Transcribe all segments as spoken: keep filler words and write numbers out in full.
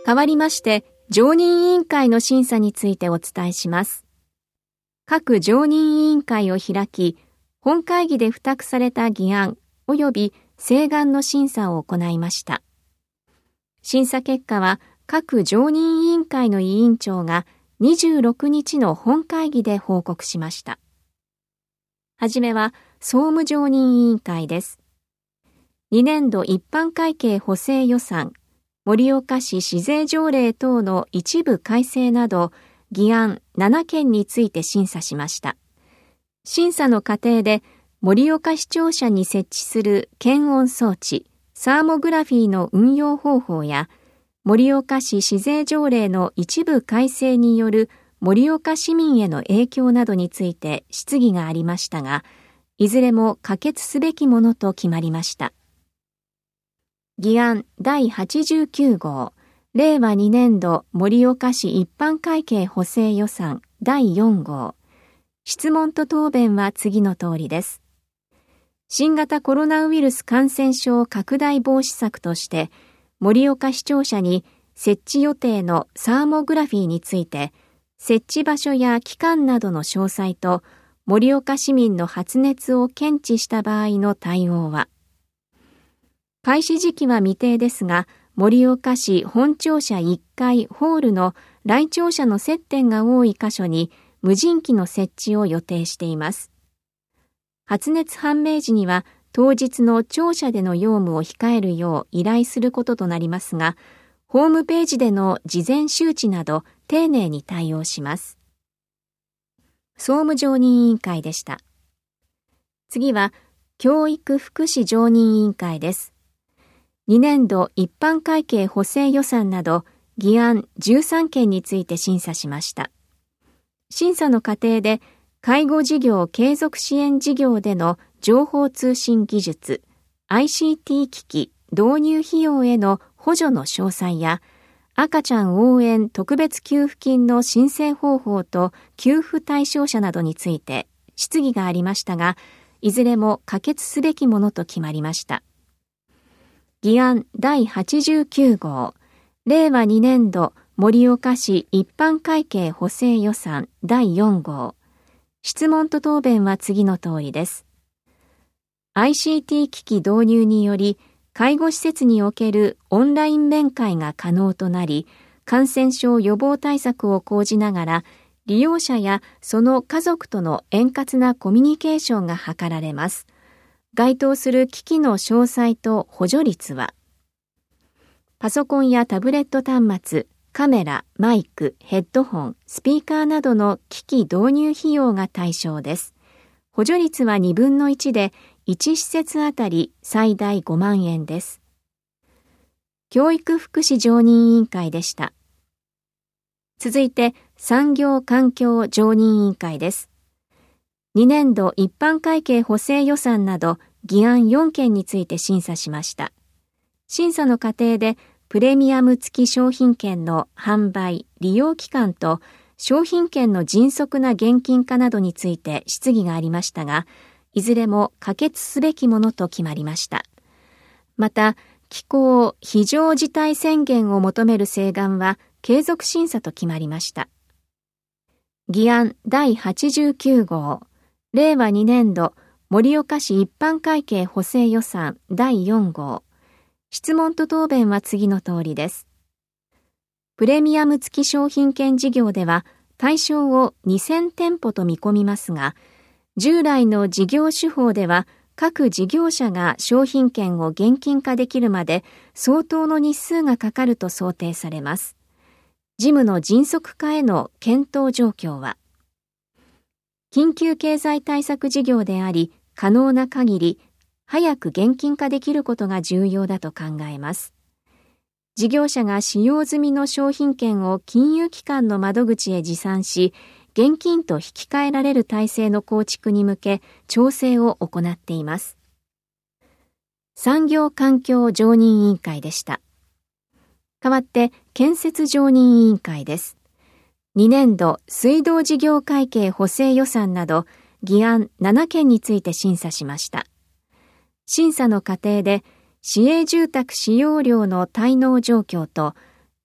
代わりまして、常任委員会の審査についてお伝えします。各常任委員会を開き、本会議で付託された議案及び請願の審査を行いました。審査結果は各常任委員会の委員長がにじゅうろくにちの本会議で報告しました。はじめは総務常任委員会です。にねんど一般会計補正予算、盛岡市市税条例等の一部改正など議案ななけんについて審査しました。審査の過程で盛岡市庁舎に設置する検温装置、サーモグラフィーの運用方法や盛岡市市税条例の一部改正による盛岡市民への影響などについて質疑がありましたが、いずれも可決すべきものと決まりました。議案だいはちじゅうきゅうごう、れいわにねんど盛岡市一般会計補正予算だいよんごう。質問と答弁は次の通りです。新型コロナウイルス感染症拡大防止策として、盛岡市庁舎に設置予定のサーモグラフィーについて、設置場所や期間などの詳細と、盛岡市民の発熱を検知した場合の対応は、開始時期は未定ですが、盛岡市本庁舎いっかいホールの来庁者の接点が多い箇所に無人機の設置を予定しています。発熱判明時には当日の庁舎での用務を控えるよう依頼することとなりますが、ホームページでの事前周知など丁寧に対応します。総務常任委員会でした。次は教育福祉常任委員会です。にねんど一般会計補正予算など議案じゅうさんけんについて審査しました。審査の過程で介護事業継続支援事業での情報通信技術 アイシーティー 機器導入費用への補助の詳細や赤ちゃん応援特別給付金の申請方法と給付対象者などについて質疑がありましたが、いずれも可決すべきものと決まりました。議案だいはちじゅうきゅうごう、れいわにねんど盛岡市一般会計補正予算だいよんごう。質問と答弁は次の通りです。アイシーティー 機器導入により、介護施設におけるオンライン面会が可能となり、感染症予防対策を講じながら、利用者やその家族との円滑なコミュニケーションが図られます。該当する機器の詳細と補助率は、パソコンやタブレット端末、カメラ、マイク、ヘッドホン、スピーカーなどの機器導入費用が対象です。補助率はにぶんのいちで、いち施設あたり最大ごまんえんです。教育福祉常任委員会でした。続いて、産業環境常任委員会です。にねんど一般会計補正予算など議案よんけんについて審査しました。審査の過程でプレミアム付き商品券の販売・利用期間と商品券の迅速な現金化などについて質疑がありましたが、いずれも可決すべきものと決まりました。また、気候非常事態宣言を求める請願は継続審査と決まりました。議案だいはちじゅうきゅうごう、れいわにねんど盛岡市一般会計補正予算だいよんごう。質問と答弁は次の通りです。プレミアム付き商品券事業では対象をにせんてんぽと見込みますが、従来の事業手法では各事業者が商品券を現金化できるまで相当の日数がかかると想定されます。事務の迅速化への検討状況は、緊急経済対策事業であり、可能な限り早く現金化できることが重要だと考えます。事業者が使用済みの商品券を金融機関の窓口へ持参し、現金と引き換えられる体制の構築に向け調整を行っています。産業環境常任委員会でした。代わって建設常任委員会です。にねんど水道事業会計補正予算など議案ななけんについて審査しました。審査の過程で市営住宅使用量の滞納状況と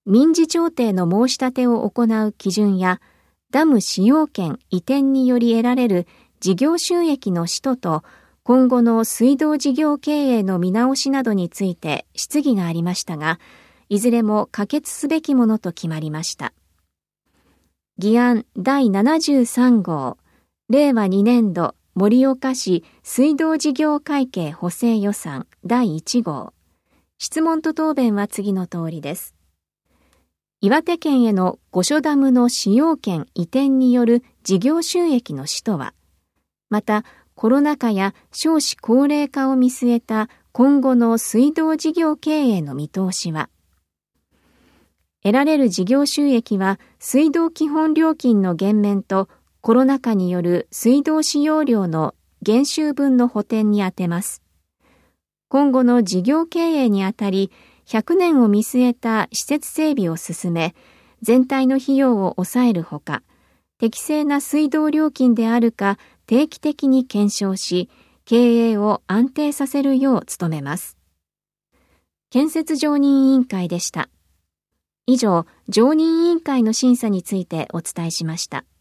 民事調停の申し立てを行う基準や、ダム使用権移転により得られる事業収益の使途と、今後の水道事業経営の見直しなどについて質疑がありましたが、いずれも可決すべきものと決まりました。議案だいななじゅうさん号、れいわにねんど盛岡市水道事業会計補正予算だいいち号。質問と答弁は次の通りです。岩手県への御所ダムの使用権移転による事業収益の使途は、またコロナ禍や少子高齢化を見据えた今後の水道事業経営の見通しは、得られる事業収益は水道基本料金の減免とコロナ禍による水道使用量の減収分の補填に充てます。今後の事業経営にあたり、ひゃくねんを見据えた施設整備を進め、全体の費用を抑えるほか、適正な水道料金であるか定期的に検証し、経営を安定させるよう努めます。建設常任委員会でした。以上、常任委員会の審査についてお伝えしました。